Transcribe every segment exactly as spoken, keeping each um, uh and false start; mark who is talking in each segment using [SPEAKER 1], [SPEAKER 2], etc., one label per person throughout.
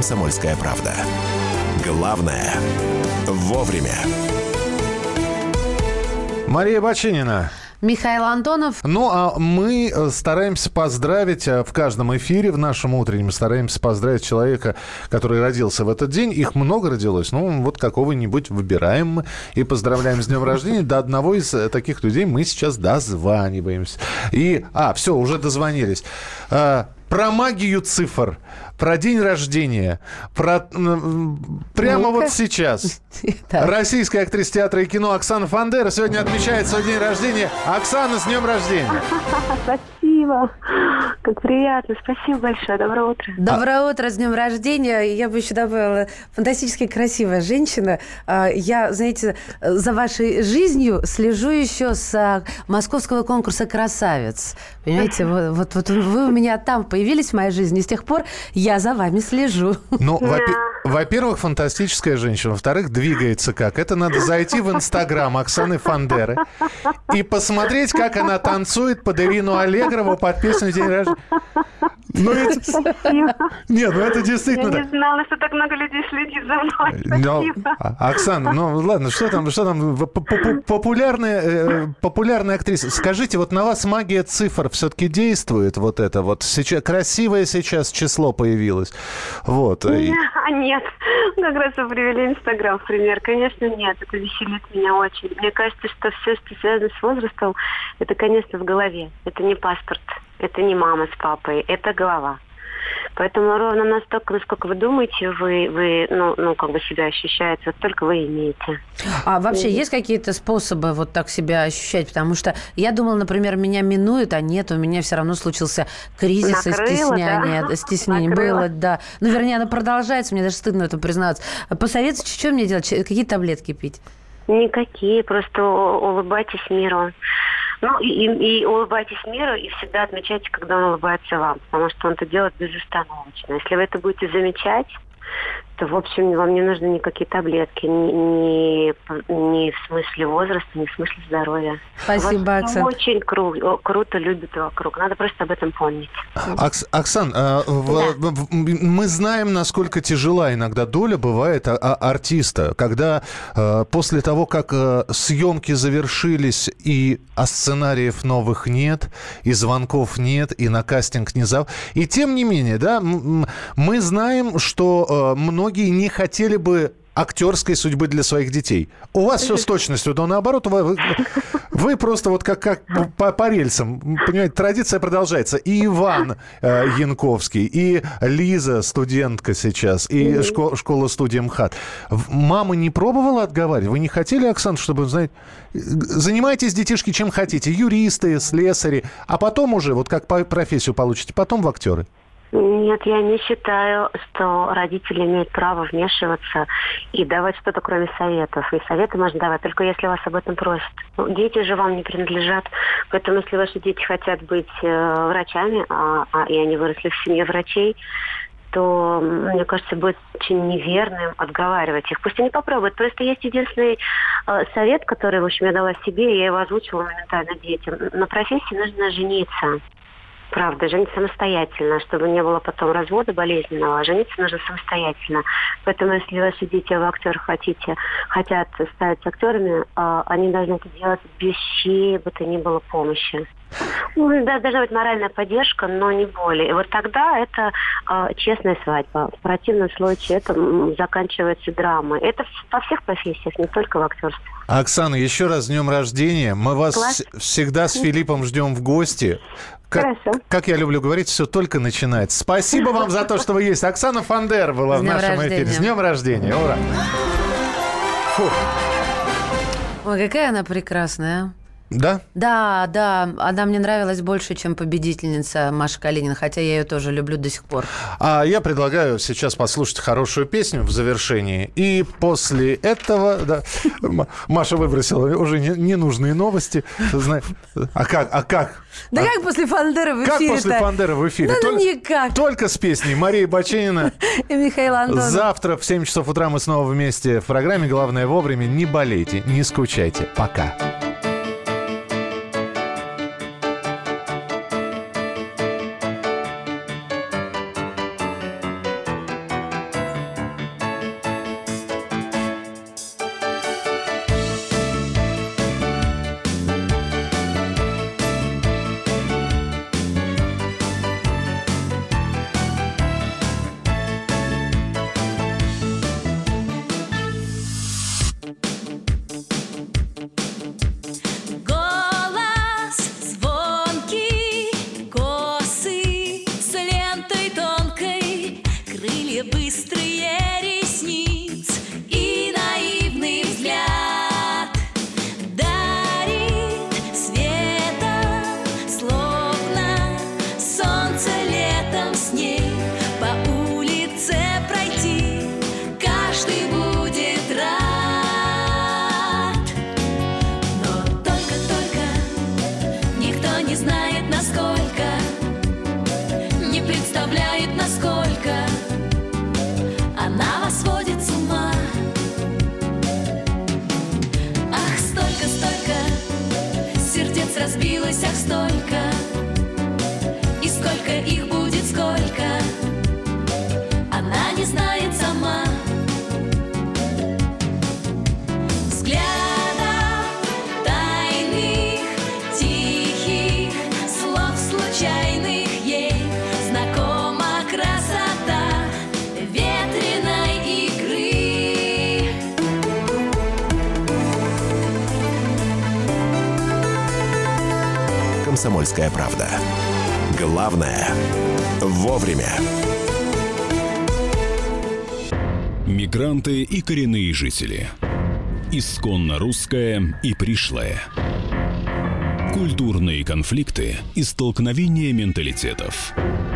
[SPEAKER 1] «Комсомольская правда». Главное – вовремя.
[SPEAKER 2] Мария Баченина.
[SPEAKER 3] Михаил Антонов.
[SPEAKER 2] Ну, а мы стараемся поздравить в каждом эфире, в нашем утреннем, стараемся поздравить человека, который родился в этот день. Их много родилось. Ну, вот какого-нибудь выбираем мы и поздравляем с днем рождения. До одного из таких людей мы сейчас дозваниваемся. И, а, все, уже дозвонились. Про магию цифр, про день рождения, про прямо
[SPEAKER 3] Ну-ка.
[SPEAKER 2] вот сейчас.
[SPEAKER 3] Так.
[SPEAKER 2] Российская актриса театра и кино Оксана Фандера сегодня отмечает свой день рождения. Оксана, с днем рождения!
[SPEAKER 4] Спасибо. Как приятно. Спасибо большое. Доброе утро.
[SPEAKER 3] Доброе утро, с днем рождения. Я бы еще добавила, фантастически красивая женщина. А, Я, знаете, за вашей жизнью слежу еще с а, московского конкурса «Красавец». Понимаете, вот, вот, вот вы у меня там появились в моей жизни, и с тех пор я за вами слежу.
[SPEAKER 2] Ну, во-пе- во-первых, фантастическая женщина. Во-вторых, двигается как. Это надо зайти в Инстаграм Оксаны Фандеры и посмотреть, как она танцует под Ирину Аллегрову под песню «День рождения». Ну, ведь...
[SPEAKER 4] Спасибо.
[SPEAKER 2] Нет, ну это действительно...
[SPEAKER 4] Я
[SPEAKER 2] так.
[SPEAKER 4] не знала, что так много людей следит за мной.
[SPEAKER 2] Но,
[SPEAKER 4] Спасибо.
[SPEAKER 2] а- Оксана, ну ладно, что там, что там, п- п- популярная, э, популярная актриса. Скажите, вот на вас магия цифр все-таки действует, вот это вот, сейчас, красивое сейчас число появилось, вот. И-
[SPEAKER 4] А нет, как раз вы привели Инстаграм в пример. Конечно, нет, это веселит меня очень. Мне кажется, что все, что связано с возрастом, это, конечно, в голове. Это не паспорт, это не мама с папой, это голова. Поэтому ровно настолько, насколько вы думаете, вы, вы ну, ну, как бы себя ощущаете, вот только вы имеете.
[SPEAKER 3] А вообще есть какие-то способы вот так себя ощущать? Потому что я думала, например, меня минуют, а нет, у меня все равно случился кризис и
[SPEAKER 4] Накрыло,
[SPEAKER 3] стеснение.
[SPEAKER 4] да?
[SPEAKER 3] Стеснение
[SPEAKER 4] Накрыло.
[SPEAKER 3] было, да. Ну, вернее, оно продолжается, мне даже стыдно это признаться. Посоветуйте, что мне делать? Ч- Какие таблетки пить?
[SPEAKER 4] Никакие, просто у- улыбайтесь миру. Ну, и, и- и улыбайтесь миру, и всегда отмечайте, когда он улыбается вам, потому что он это делает безостановочно. Если вы это будете замечать, то, в общем, вам не нужны никакие таблетки, ни, ни, ни в смысле возраста, ни в смысле здоровья.
[SPEAKER 3] Спасибо,
[SPEAKER 4] Вас
[SPEAKER 3] Оксан.
[SPEAKER 4] очень кру- круто любят вокруг. Надо просто об этом помнить.
[SPEAKER 2] Окс- Оксан, а, в- в- в- мы знаем, насколько тяжела иногда доля бывает а- а- артиста, когда а, после того, как а, съемки завершились и а сценариев новых нет, и звонков нет, и на кастинг не зов... И тем не менее, да, м- м- мы знаем, что а, многие не хотели бы актерской судьбы для своих детей. У вас все с точностью, но наоборот, вы, вы- вы просто вот как, как по, по рельсам, понимаете, традиция продолжается. И Иван э, Янковский, и Лиза, студентка сейчас, и шко- школа-студия МХАТ. В- Мама не пробовала отговаривать? Вы не хотели, Оксана, чтобы, знаете, занимайтесь, детишки, чем хотите, юристы, слесари, а потом уже, вот как по- профессию получите, потом в актеры?
[SPEAKER 4] Нет, я не считаю, что родители имеют право вмешиваться и давать что-то, кроме советов. И советы можно давать, только если вас об этом просят. Ну, дети же вам не принадлежат. Поэтому, если ваши дети хотят быть э, врачами, а, а, и они выросли в семье врачей, то, мне кажется, будет очень неверным отговаривать их. Пусть они попробуют. Просто есть единственный э, совет, который, в общем, я дала себе, и я его озвучивала моментально детям. На профессии нужно жениться. Правда, жениться самостоятельно, чтобы не было потом развода болезненного, а жениться нужно самостоятельно. Поэтому, если ваши дети в актер хотите, хотят стать актерами, э, они должны это делать без чьей бы то ни было помощи. Ну, да, должна быть моральная поддержка, но не более. И вот тогда это э, честная свадьба. В противном случае это м, заканчивается драмой. Это в- во всех профессиях, не только в актерстве.
[SPEAKER 2] Оксана, еще раз с днем рождения. Мы вас
[SPEAKER 4] Класс.
[SPEAKER 2] вс- всегда с Филиппом ждем в гости. Как,
[SPEAKER 4] Хорошо.
[SPEAKER 2] как я люблю говорить, все только начинается. Спасибо вам за то, что вы есть. Оксана Фандера была
[SPEAKER 3] С
[SPEAKER 2] в
[SPEAKER 3] днем
[SPEAKER 2] нашем
[SPEAKER 3] рождения.
[SPEAKER 2] эфире. С днем рождения. Ура. Фу.
[SPEAKER 3] Ой, какая она прекрасная.
[SPEAKER 2] Да?
[SPEAKER 3] Да, да, она мне нравилась больше, чем победительница Маша Калинина, хотя я ее тоже люблю до сих пор.
[SPEAKER 2] А я предлагаю сейчас послушать хорошую песню в завершении. И после этого... Да, М- Маша выбросила уже не- ненужные новости. Зна- А как? А как?
[SPEAKER 3] Да
[SPEAKER 2] А
[SPEAKER 3] как после Фандеры в
[SPEAKER 2] как
[SPEAKER 3] эфире-то?
[SPEAKER 2] после Фандеры в эфире?
[SPEAKER 3] Ну, ну,
[SPEAKER 2] Только-
[SPEAKER 3] никак.
[SPEAKER 2] Только с песней Марии Баченина.
[SPEAKER 3] И Михаил Антонов.
[SPEAKER 2] Завтра в семь часов утра мы снова вместе в программе «Главное вовремя». Не болейте, не скучайте. Пока.
[SPEAKER 5] не знает, насколько, не представляет, насколько она вас сводит с ума. Ах, столько, столько сердец разбилось, ах, столько. И сколько их будет, сколько она не знает сама. Взглядов тайных, тихих, слов случайных ей знакома красота ветреной игры.
[SPEAKER 1] «Комсомольская правда». Главное – вовремя.
[SPEAKER 6] Мигранты и коренные жители. Исконно русское и пришлое. Культурные конфликты и столкновения менталитетов.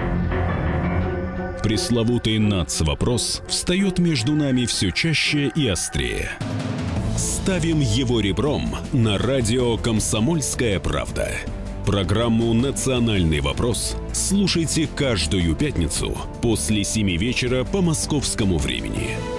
[SPEAKER 6] Пресловутый нацвопрос встает между нами все чаще и острее. Ставим его ребром на радио «Комсомольская правда». Программу «Национальный вопрос» слушайте каждую пятницу после семи вечера по московскому времени.